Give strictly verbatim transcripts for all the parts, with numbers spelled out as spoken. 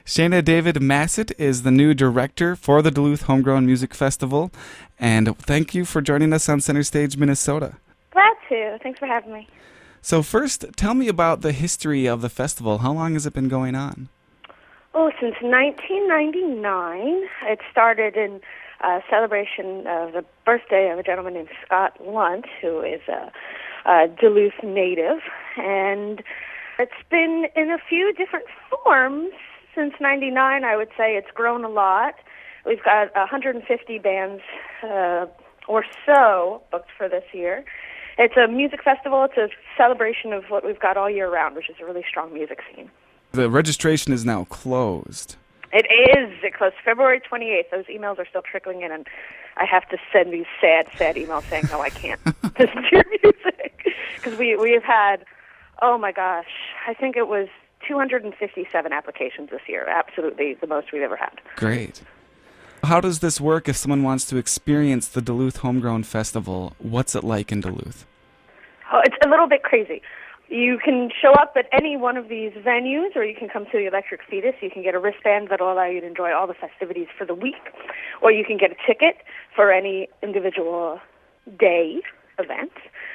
Shayna David Massett is the new director for the Duluth Homegrown Music Festival. And thank you for joining us on Center Stage, Minnesota. Glad to. Thanks for having me. So first, tell me about the history of the festival. How long has it been going on? Oh, since nineteen ninety-nine. It started in uh, celebration of the birthday of a gentleman named Scott Lunt, who is a, a Duluth native. And it's been in a few different forms since ninety-nine. I would say it's grown a lot. We've got one hundred fifty bands uh, or so booked for this year. It's a music festival. It's a celebration of what we've got all year round, which is a really strong music scene. The registration is now closed. It is. It closed February twenty-eighth. Those emails are still trickling in, and I have to send these sad, sad emails saying, no, I can't listen to your music. Because we, we've had, oh my gosh, I think it was two hundred fifty-seven applications this year. Absolutely the most we've ever had. Great. How does this work if someone wants to experience the Duluth Homegrown Festival? What's it like in Duluth? Oh, it's a little bit crazy. You can show up at any one of these venues, or you can come to the Electric Fetus. You can get a wristband that will allow you to enjoy all the festivities for the week, or you can get a ticket for any individual day event.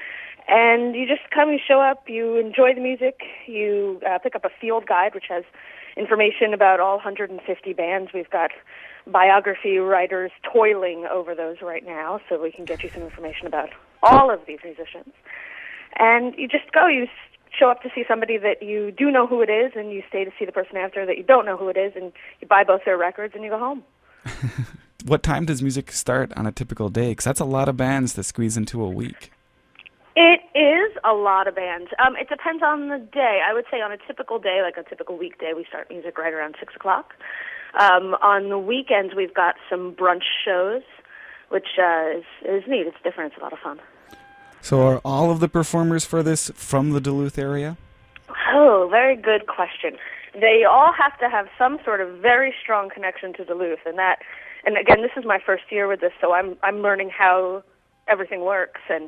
And you just come, you show up, you enjoy the music, you uh, pick up a field guide, which has information about all one hundred fifty bands. We've got biography writers toiling over those right now, so we can get you some information about all of these musicians. And you just go, you show up to see somebody that you do know who it is, and you stay to see the person after that you don't know who it is, and you buy both their records and you go home. What time does music start on a typical day? Because that's a lot of bands to squeeze into a week. It is a lot of bands. Um, it depends on the day. I would say on a typical day, like a typical weekday, we start music right around six o'clock. Um, on the weekends, we've got some brunch shows, which uh, is, is neat. It's different. It's a lot of fun. So are all of the performers for this from the Duluth area? Oh, very good question. They all have to have some sort of very strong connection to Duluth, and that, and again, this is my first year with this, so I'm I'm learning how everything works. And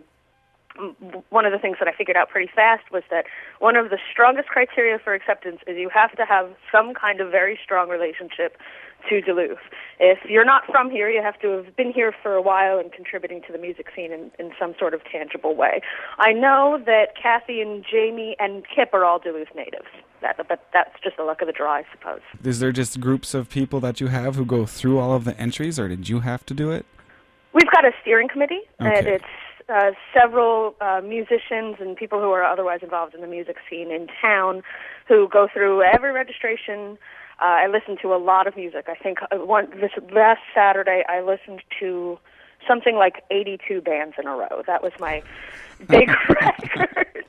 one of the things that I figured out pretty fast was that one of the strongest criteria for acceptance is you have to have some kind of very strong relationship to Duluth. If you're not from here, you have to have been here for a while and contributing to the music scene in, in some sort of tangible way. I know that Kathy and Jamie and Kip are all Duluth natives, that, but that's just the luck of the draw, I suppose. Is there just groups of people that you have who go through all of the entries, or did you have to do it? We've got a steering committee, Okay. and it's Uh, several uh, musicians and people who are otherwise involved in the music scene in town who go through every registration. Uh, I listen to a lot of music. I think uh, one, this last Saturday I listened to something like eighty-two bands in a row. That was my big record.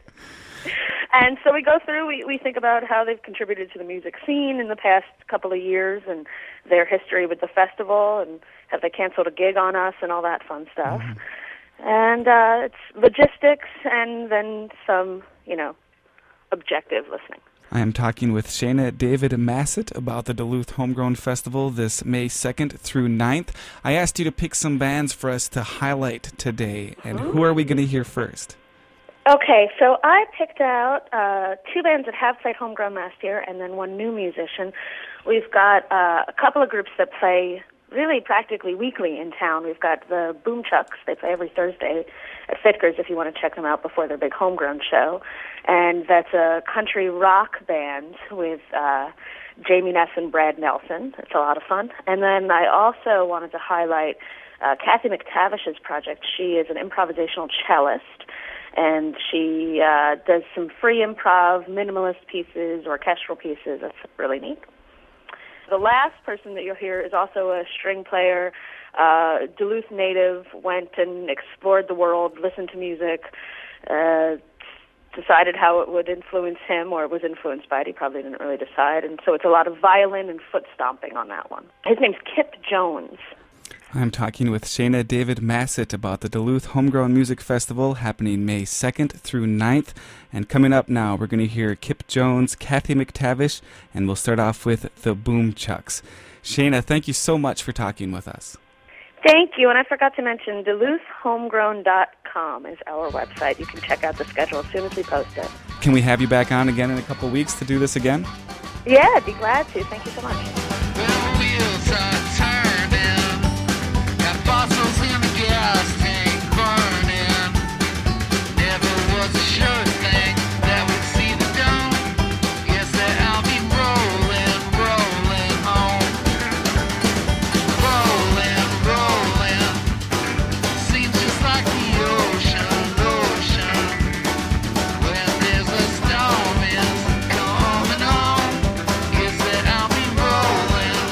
And so we go through, we, we think about how they've contributed to the music scene in the past couple of years and their history with the festival, and have they canceled a gig on us and all that fun stuff. Mm-hmm. And uh, it's logistics and then some, you know, objective listening. I am talking with Shayna David Massett about the Duluth Homegrown Festival this May second through ninth. I asked you to pick some bands for us to highlight today, and who are we going to hear first? Okay, so I picked out uh, two bands that have played Homegrown last year and then one new musician. We've got uh, a couple of groups that play really practically weekly in town. We've got the Boom Chucks. They play every Thursday at Fitker's if you want to check them out before their big Homegrown show. And that's a country rock band with uh, Jamie Ness and Brad Nelson. It's a lot of fun. And then I also wanted to highlight uh, Kathy McTavish's project. She is an improvisational cellist, and she uh, does some free improv, minimalist pieces, orchestral pieces. That's really neat. The last person that you'll hear is also a string player, uh, Duluth native, went and explored the world, listened to music, uh, decided how it would influence him, or it was influenced by it. He probably didn't really decide. And so it's a lot of violin and foot stomping on that one. His name's Kip Jones. I'm talking with Shayna David Massett about the Duluth Homegrown Music Festival happening May second through ninth. And coming up now, we're going to hear Kip Jones, Kathy McTavish, and we'll start off with the Boom Chucks. Shayna, thank you so much for talking with us. Thank you. And I forgot to mention, Duluth Homegrown dot com is our website. You can check out the schedule as soon as we post it. Can we have you back on again in a couple weeks to do this again? Yeah, I'd be glad to. Thank you so much. Well, wheels are turning, got fossils in the gas tank burning. Never was a sure thing that we'd see the dawn. Guess that I'll be rolling, rolling home. Rolling, rolling, seems just like the ocean, ocean. When there's a storm is coming on, guess that I'll be rolling,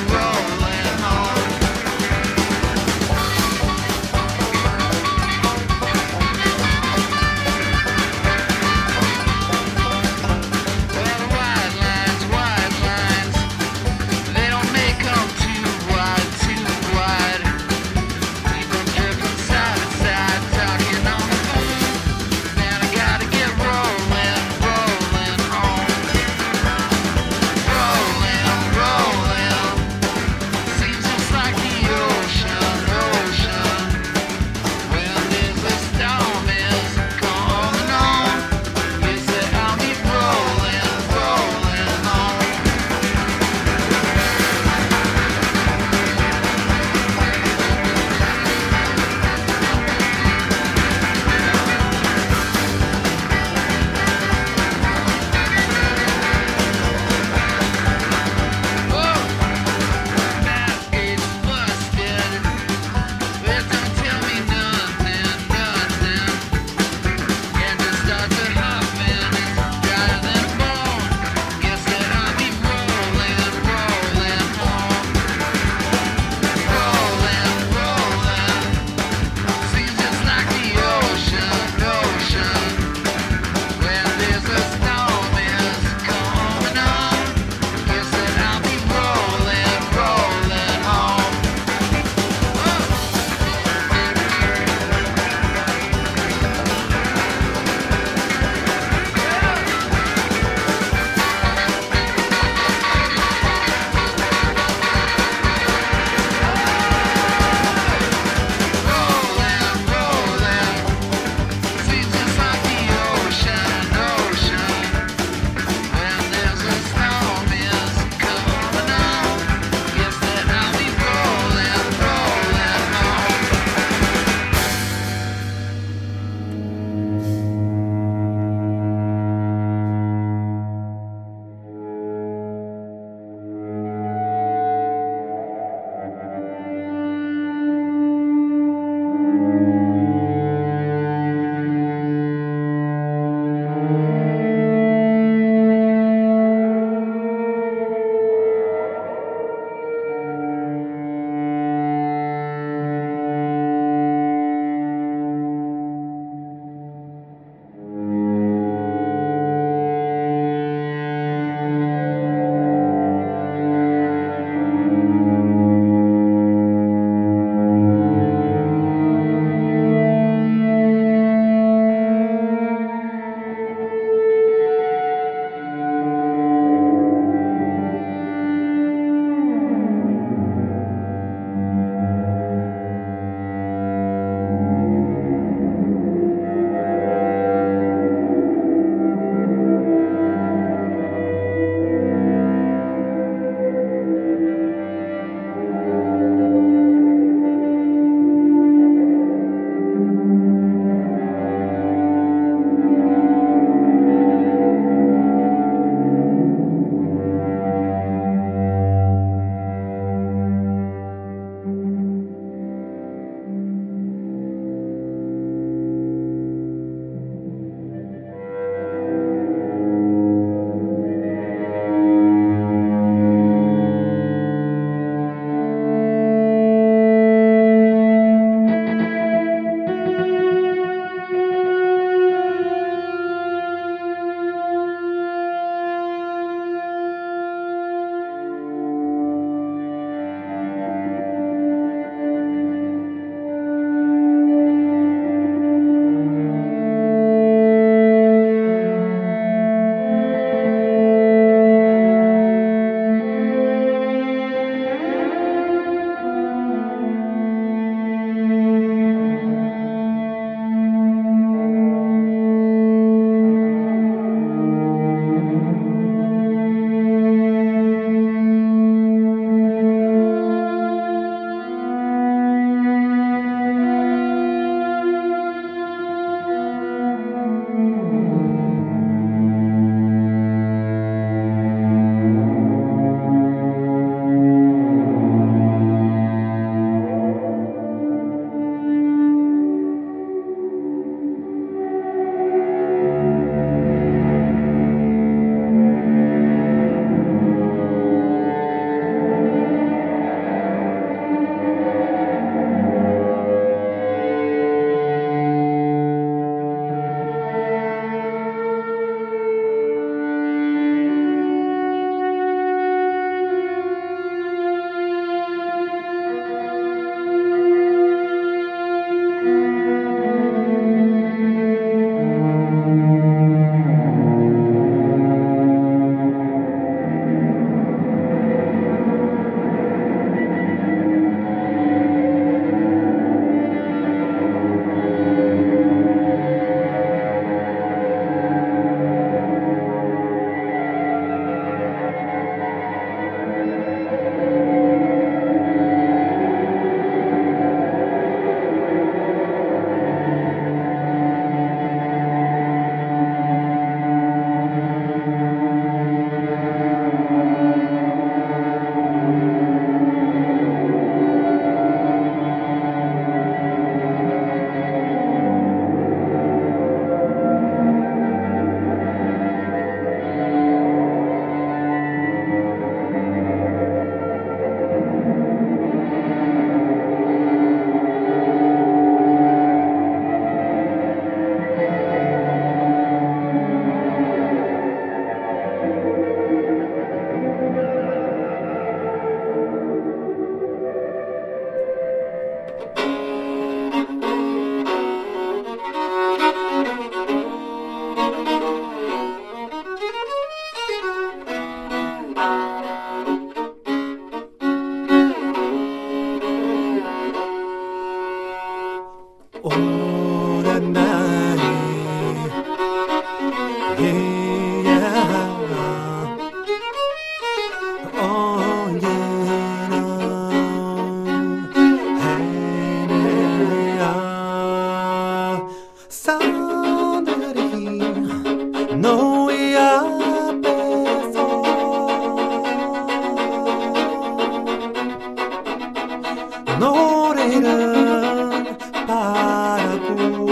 노래를 바라고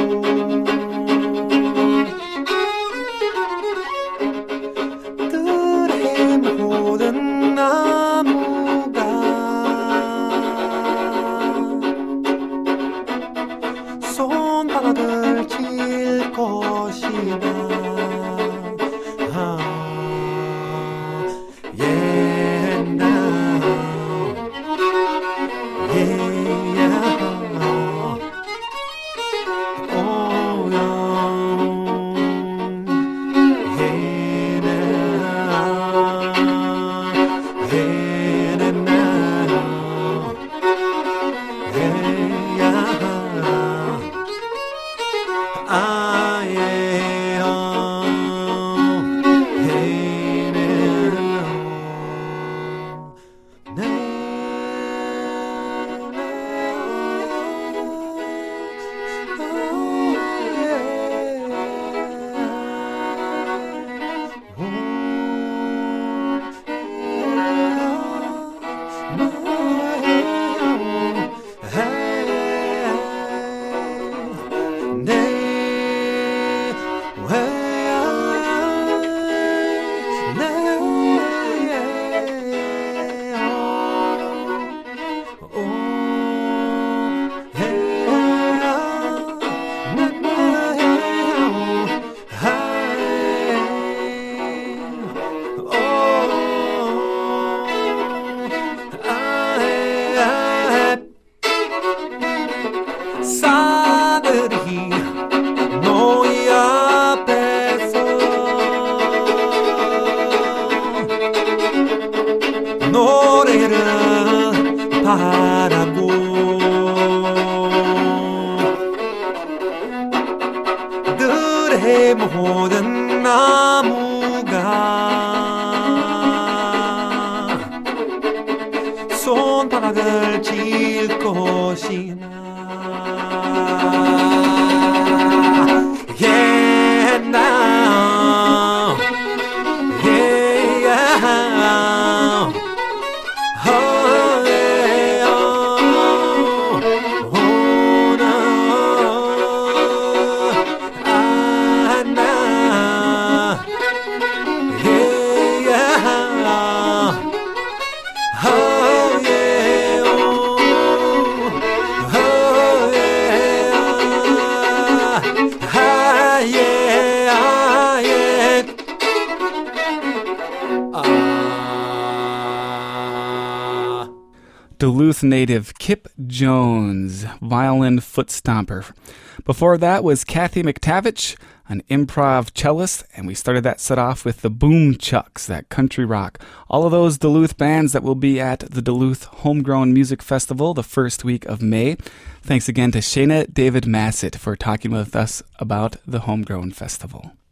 들의 모든 나무가 손바닥을 칠 것이다. 아, yeah, now. Yeah, oh, yeah. Hey, now. Hey, now. Hey, yeah. I am. Hey, now. 사들이 너희 앞에서 노래를 바라고 들의 모든 나무가 손바닥을 칠 것이나. Yeah, now. Yeah, oh, yeah, oh, no. Ah, nah. Yeah, oh, yeah, oh, oh, yeah. Ah, yeah, ah, yeah. Ah. Duluth native Kip Jones, violin foot stomper. Before that was Kathy McTavish, an improv cellist, and we started that set off with the Boom Chucks, that country rock. All of those Duluth bands that will be at the Duluth Homegrown Music Festival the first week of May. Thanks again to Shayna David Massett for talking with us about the Homegrown Festival.